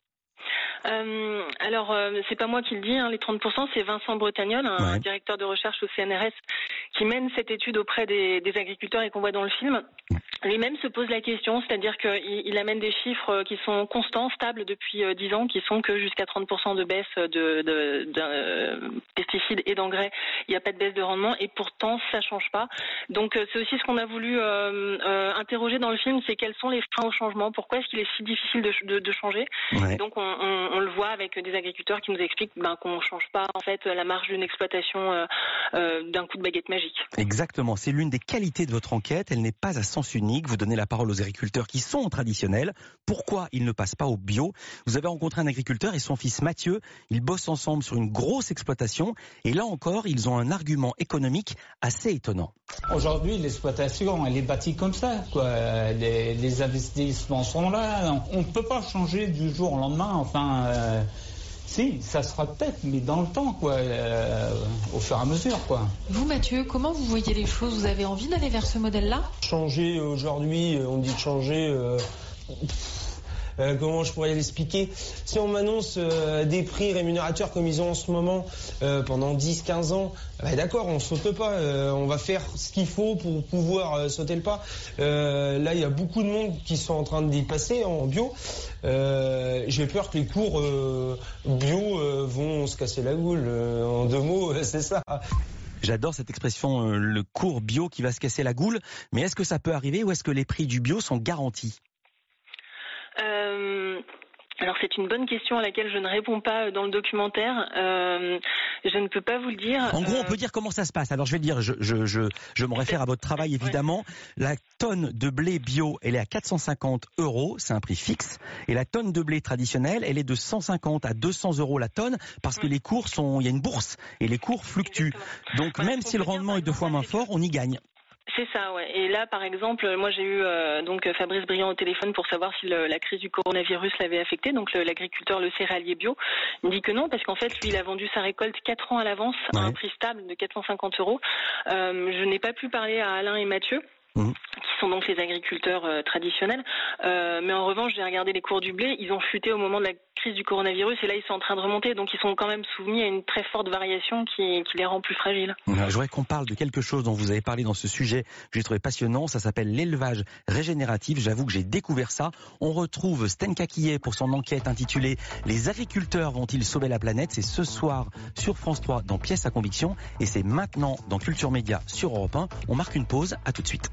Euh, alors, euh, c'est pas moi qui le dis, hein, les trente pour cent, c'est Vincent Bretagnol, un ouais. directeur de recherche au C N R S, qui mène cette étude auprès des, des agriculteurs et qu'on voit dans le film. Lui-même se pose la question, c'est-à-dire qu'il il amène des chiffres qui sont constants, stables depuis dix ans, qui sont que jusqu'à trente pour cent de baisse de, de, de, de pesticides et d'engrais, il n'y a pas de baisse de rendement, et pourtant ça change pas. Donc c'est aussi ce qu'on a voulu euh, euh, interroger dans le film, c'est quels sont les freins au changement, pourquoi est-ce qu'il est si difficile de, de, de changer. Ouais. Donc on, on, on le voit avec des agriculteurs qui nous expliquent ben, qu'on ne change pas en fait la marge d'une exploitation euh, euh, d'un coup de baguette magique. Exactement, c'est l'une des qualités de votre enquête, elle n'est pas à sens unique. Vous donnez la parole aux agriculteurs qui sont traditionnels. Pourquoi ils ne passent pas au bio? Vous avez rencontré un agriculteur et son fils Mathieu. Ils bossent ensemble sur une grosse exploitation. Et là encore, ils ont un argument économique assez étonnant. Aujourd'hui, l'exploitation, elle est bâtie comme ça, quoi. Les, les investissements sont là. On ne peut pas changer du jour au lendemain. Enfin, euh, si, ça sera peut-être, mais dans le temps, quoi, euh, au fur et à mesure, quoi. Vous, Mathieu, comment vous voyez les choses? Vous avez envie d'aller vers ce modèle-là? Changer aujourd'hui, on dit de changer. Euh, euh, comment je pourrais l'expliquer? Si on m'annonce euh, des prix rémunérateurs comme ils ont en ce moment euh, pendant dix quinze ans, bah d'accord, on saute pas, euh, on va faire ce qu'il faut pour pouvoir euh, sauter le pas. Euh, là, il y a beaucoup de monde qui sont en train de dépasser en bio. Euh, j'ai peur que les cours euh, bio euh, vont se casser la gueule. Euh, en deux mots, euh, c'est ça. J'adore cette expression, euh, le cours bio qui va se casser la goule. Mais est-ce que ça peut arriver ou est-ce que les prix du bio sont garantis? euh... Alors c'est une bonne question à laquelle je ne réponds pas dans le documentaire. Euh, je ne peux pas vous le dire. En gros, on peut dire comment ça se passe. Alors je vais le dire, je, je, je, je me réfère à votre travail évidemment. Ouais. La tonne de blé bio, elle est à quatre cent cinquante euros, c'est un prix fixe. Et la tonne de blé traditionnelle, elle est de cent cinquante à deux cents euros la tonne parce que les cours sont, il y a une bourse et les cours fluctuent. Donc voilà, même si le rendement est deux fois moins fort, on y gagne. C'est ça, ouais. Et là, par exemple, moi j'ai eu euh, donc Fabrice Briand au téléphone pour savoir si le, la crise du coronavirus l'avait affecté. Donc le, l'agriculteur, le céréalier bio, il me dit que non, parce qu'en fait, lui, il a vendu sa récolte quatre ans à l'avance ouais. à un prix stable de quatre cent cinquante euros. Euh, je n'ai pas pu parler à Alain et Mathieu. Mmh. Qui sont donc les agriculteurs euh, traditionnels. Euh, mais en revanche, j'ai regardé les cours du blé, ils ont chuté au moment de la crise du coronavirus et là, ils sont en train de remonter. Donc, ils sont quand même soumis à une très forte variation qui, qui les rend plus fragiles. Je voudrais qu'on parle de quelque chose dont vous avez parlé dans ce sujet que j'ai trouvé passionnant. Ça s'appelle l'élevage régénératif. J'avoue que j'ai découvert ça. On retrouve Stenka Quillet pour son enquête intitulée « Les agriculteurs vont-ils sauver la planète ?» C'est ce soir sur France trois dans Pièces à conviction et c'est maintenant dans Culture Média sur Europe un. On marque une pause. À tout de suite.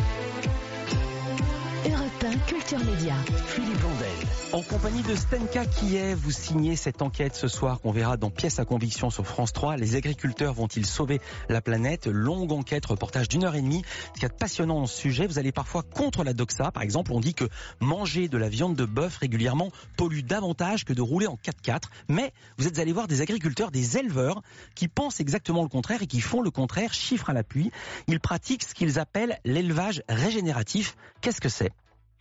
Europe un Culture Média, Philippe Vandel. En compagnie de Stenka Quillet, vous signez cette enquête ce soir qu'on verra dans Pièces à conviction sur France trois. Les agriculteurs vont-ils sauver la planète? Longue enquête, reportage d'une heure et demie. Ce qu'il y a de passionnant dans ce sujet, vous allez parfois contre la doxa. Par exemple, on dit que manger de la viande de bœuf régulièrement pollue davantage que de rouler en quatre-quatre. Mais vous êtes allé voir des agriculteurs, des éleveurs qui pensent exactement le contraire et qui font le contraire, chiffre à l'appui. Ils pratiquent ce qu'ils appellent l'élevage régénératif. Qu'est-ce que c'est?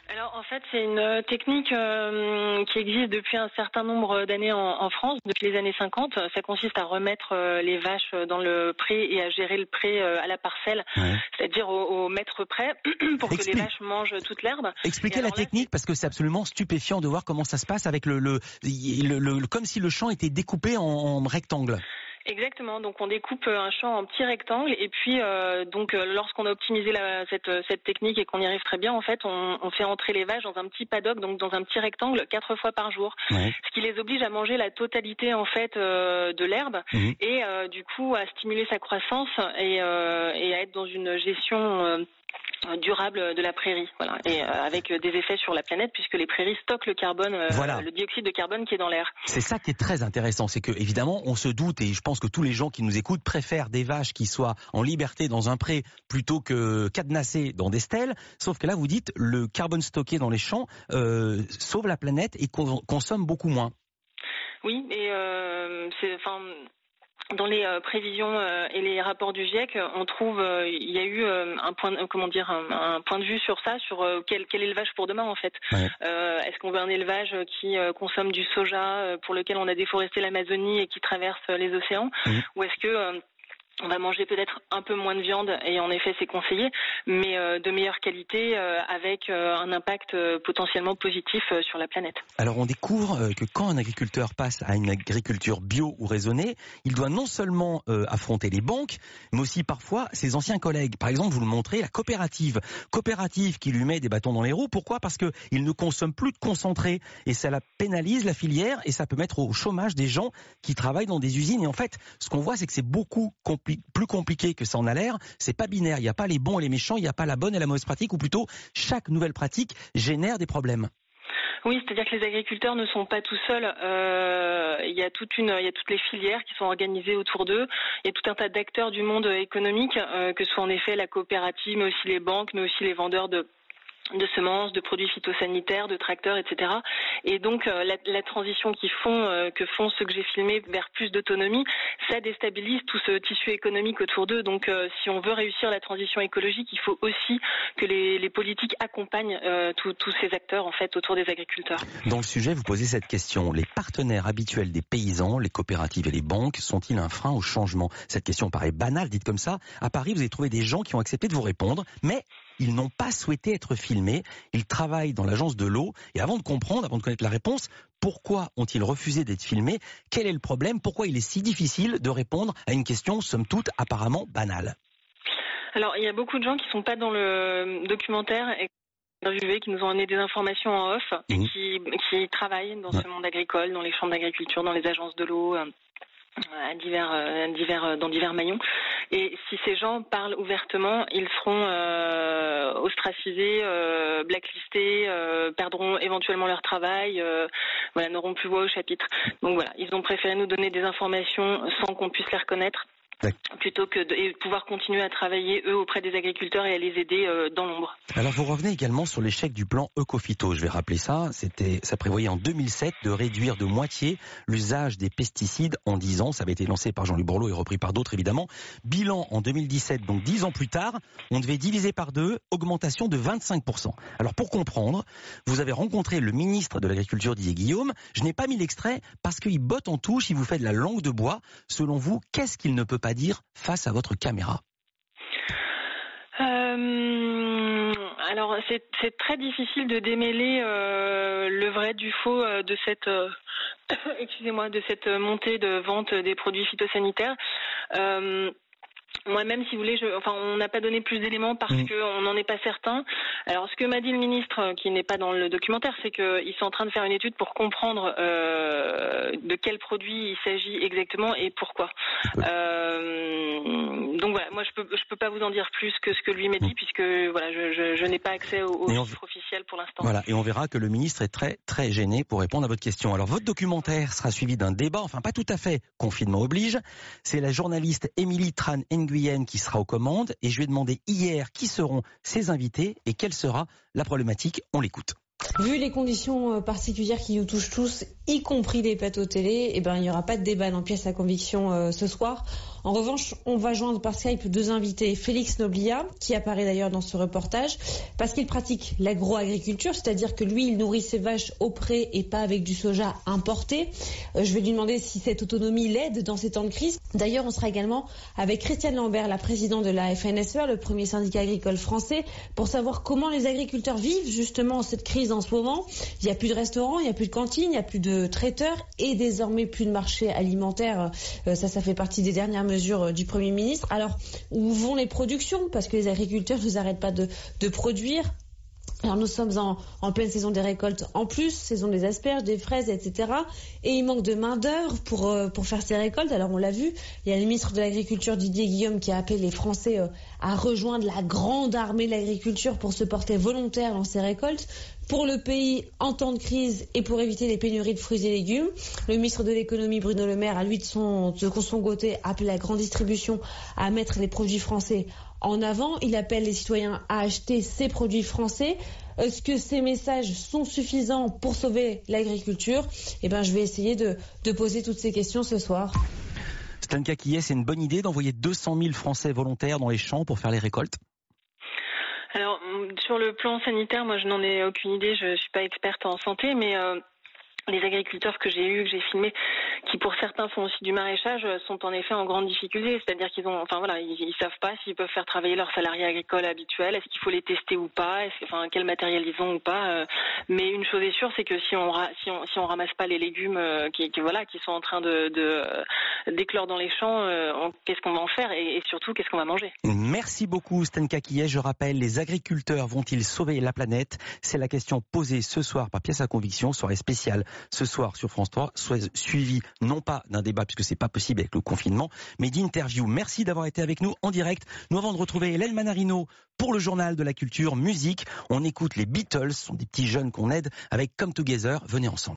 Alors en fait c'est une technique euh, qui existe depuis un certain nombre d'années en, en France, depuis les années cinquante. Ça consiste à remettre euh, les vaches dans le pré et à gérer le pré euh, à la parcelle, ouais. c'est-à-dire au, au mètre près pour Expli- que les vaches mangent toute l'herbe. Expliquez la technique là, parce que c'est absolument stupéfiant de voir comment ça se passe avec le, le, le, le, le comme si le champ était découpé en, en rectangle. Exactement, donc on découpe un champ en petits rectangles et puis euh, donc euh, lorsqu'on a optimisé la, cette, cette technique et qu'on y arrive très bien, en fait on, on fait entrer les vaches dans un petit paddock, donc dans un petit rectangle quatre fois par jour, ouais. ce qui les oblige à manger la totalité en fait euh, de l'herbe mmh. et euh, du coup à stimuler sa croissance et, euh, et à être dans une gestion euh, durable de la prairie, voilà, et euh, avec des effets sur la planète puisque les prairies stockent le carbone, euh, voilà. le dioxyde de carbone qui est dans l'air. C'est ça qui est très intéressant, c'est que évidemment on se doute et je pense que tous les gens qui nous écoutent préfèrent des vaches qui soient en liberté dans un pré plutôt que cadenassées dans des stèles, sauf que là vous dites le carbone stocké dans les champs euh, sauve la planète et con- consomme beaucoup moins. Oui, et euh, c'est enfin. Dans les euh, prévisions euh, et les rapports du GIEC, on trouve euh, il y a eu euh, un point, de, comment dire, un, un point de vue sur ça, sur euh, quel, quel élevage pour demain en fait. Ouais. Euh, est-ce qu'on veut un élevage qui euh, consomme du soja euh, pour lequel on a déforesté l'Amazonie et qui traverse euh, les océans, mmh. ou est-ce que euh, on va manger peut-être un peu moins de viande et en effet c'est conseillé, mais euh, de meilleure qualité euh, avec euh, un impact euh, potentiellement positif euh, sur la planète. Alors on découvre euh, que quand un agriculteur passe à une agriculture bio ou raisonnée, il doit non seulement euh, affronter les banques, mais aussi parfois ses anciens collègues. Par exemple, vous le montrez, la coopérative. Coopérative qui lui met des bâtons dans les roues. Pourquoi ? Parce qu'il ne consomme plus de concentré et ça la pénalise la filière et ça peut mettre au chômage des gens qui travaillent dans des usines. Et en fait, ce qu'on voit, c'est que c'est beaucoup compliqué. Plus compliqué que ça en a l'air, c'est pas binaire, il n'y a pas les bons et les méchants, il n'y a pas la bonne et la mauvaise pratique, ou plutôt chaque nouvelle pratique génère des problèmes. Oui, c'est-à-dire que les agriculteurs ne sont pas tout seuls. Euh, il y a toute une, il y a toutes les filières qui sont organisées autour d'eux. Il y a tout un tas d'acteurs du monde économique, euh, que ce soit en effet la coopérative, mais aussi les banques, mais aussi les vendeurs de de semences, de produits phytosanitaires, de tracteurs, et cetera. Et donc euh, la, la transition qu'ils font, euh, que font ceux que j'ai filmés vers plus d'autonomie, ça déstabilise tout ce tissu économique autour d'eux. Donc euh, si on veut réussir la transition écologique, il faut aussi que les, les politiques accompagnent euh, tous ces acteurs en fait autour des agriculteurs. Dans le sujet, vous posez cette question. Les partenaires habituels des paysans, les coopératives et les banques, sont-ils un frein au changement ? Cette question paraît banale, dite comme ça. À Paris, vous avez trouvé des gens qui ont accepté de vous répondre, mais ils n'ont pas souhaité être filmés. Ils travaillent dans l'agence de l'eau. Et avant de comprendre, avant de connaître la réponse, pourquoi ont-ils refusé d'être filmés ? Quel est le problème ? Pourquoi il est si difficile de répondre à une question, somme toute, apparemment banale ? Alors, il y a beaucoup de gens qui ne sont pas dans le documentaire et qui nous ont donné des informations en off et mmh. qui, qui travaillent dans ouais. ce monde agricole, dans les chambres d'agriculture, dans les agences de l'eau, à divers, à divers, dans divers maillons. Et si ces gens parlent ouvertement, ils seront euh, ostracisés, euh, blacklistés, euh, perdront éventuellement leur travail, euh, voilà, n'auront plus voix au chapitre. Donc voilà, ils ont préféré nous donner des informations sans qu'on puisse les reconnaître, plutôt que de et pouvoir continuer à travailler eux auprès des agriculteurs et à les aider euh, dans l'ombre. Alors vous revenez également sur l'échec du plan Ecophyto, je vais rappeler ça, c'était ça prévoyait en deux mille sept de réduire de moitié l'usage des pesticides en dix ans, ça avait été lancé par Jean-Luc Borloo et repris par d'autres évidemment. Bilan en deux mille dix-sept, donc dix ans plus tard, on devait diviser par deux, augmentation de vingt-cinq pour cent. Alors pour comprendre, vous avez rencontré le ministre de l'Agriculture Didier Guillaume, je n'ai pas mis l'extrait parce qu'il botte en touche, il vous fait de la langue de bois. Selon vous, qu'est-ce qu'il ne peut pas dire face à votre caméra ? euh, Alors c'est, c'est très difficile de démêler euh, le vrai du faux euh, de cette euh, excusez-moi de cette montée de vente des produits phytosanitaires. Euh, Moi-même, si vous voulez, je, enfin, on n'a pas donné plus d'éléments parce mmh. qu'on n'en est pas certain. Alors, ce que m'a dit le ministre, qui n'est pas dans le documentaire, c'est qu'ils sont en train de faire une étude pour comprendre euh, de quel produit il s'agit exactement et pourquoi. Euh, donc voilà, moi, je peux, je peux pas vous en dire plus que ce que lui m'a dit, mmh. puisque voilà, je, je, je n'ai pas accès aux, aux chiffres officiels pour l'instant. Voilà, et on verra que le ministre est très, très gêné pour répondre à votre question. Alors, votre documentaire sera suivi d'un débat, enfin pas tout à fait, confinement oblige. C'est la journaliste Émilie Tran Nguyen qui sera aux commandes et je lui ai demandé hier qui seront ses invités et quelle sera la problématique. On l'écoute. Vu les conditions particulières qui nous touchent tous, y compris les plateaux télé, eh ben, il n'y aura pas de débat dans Pièce à conviction euh, ce soir. En revanche, on va joindre par Skype deux invités. Félix Noblia, qui apparaît d'ailleurs dans ce reportage, parce qu'il pratique l'agroagriculture, c'est-à-dire que lui, il nourrit ses vaches au pré et pas avec du soja importé. Euh, je vais lui demander si cette autonomie l'aide dans ces temps de crise. D'ailleurs, on sera également avec Christiane Lambert, la présidente de la F N S E A, le premier syndicat agricole français, pour savoir comment les agriculteurs vivent justement cette crise en ce moment. Il n'y a plus de restaurants, il n'y a plus de cantines, il n'y a plus de traiteurs et désormais plus de marché alimentaire. Euh, ça, ça fait partie des dernières mesures du Premier ministre. Alors, où vont les productions? Parce que les agriculteurs ne s'arrêtent pas de, de produire. Alors nous sommes en, en pleine saison des récoltes en plus, saison des asperges, des fraises, et cetera. Et il manque de main d'œuvre pour, euh, pour faire ces récoltes. Alors on l'a vu, il y a le ministre de l'Agriculture Didier Guillaume qui a appelé les Français euh, à rejoindre la grande armée de l'agriculture pour se porter volontaire dans ces récoltes. Pour le pays en temps de crise et pour éviter les pénuries de fruits et légumes. Le ministre de l'économie Bruno Le Maire a lui de son, de son côté appelé la grande distribution à mettre les produits français en avant. Il appelle les citoyens à acheter ces produits français. Est-ce que ces messages sont suffisants pour sauver l'agriculture? Eh ben, je vais essayer de, de poser toutes ces questions ce soir. Stenka Kies, c'est une bonne idée d'envoyer deux cent mille Français volontaires dans les champs pour faire les récoltes? Alors, sur le plan sanitaire, moi, je n'en ai aucune idée. Je suis pas experte en santé, mais euh, les agriculteurs que j'ai eus, que j'ai filmés, qui pour certains font aussi du maraîchage, sont en effet en grande difficulté. C'est-à-dire qu'ils ont, enfin voilà, ils, ils savent pas s'ils peuvent faire travailler leurs salariés agricoles habituels. Est-ce qu'il faut les tester ou pas? Est-ce, enfin, quel matériel ils ont ou pas? euh, Mais une chose est sûre, c'est que si on ra- si on si on ramasse pas les légumes euh, qui, qui voilà, qui sont en train de, de euh, d'éclore dans les champs, euh, on, qu'est-ce qu'on va en faire et, et surtout qu'est-ce qu'on va manger? Merci beaucoup Stenka Kies. Je rappelle, les agriculteurs vont-ils sauver la planète? C'est la question posée ce soir par Pièce à conviction, soirée spéciale ce soir sur France trois, soit suivi non pas d'un débat puisque c'est pas possible avec le confinement, mais d'interview. Merci d'avoir été avec nous en direct. Nous, avant de retrouver Hélène Manarino pour le journal de la culture musique, on écoute les Beatles, ce sont des petits jeunes qu'on aide avec Come Together. Venez ensemble.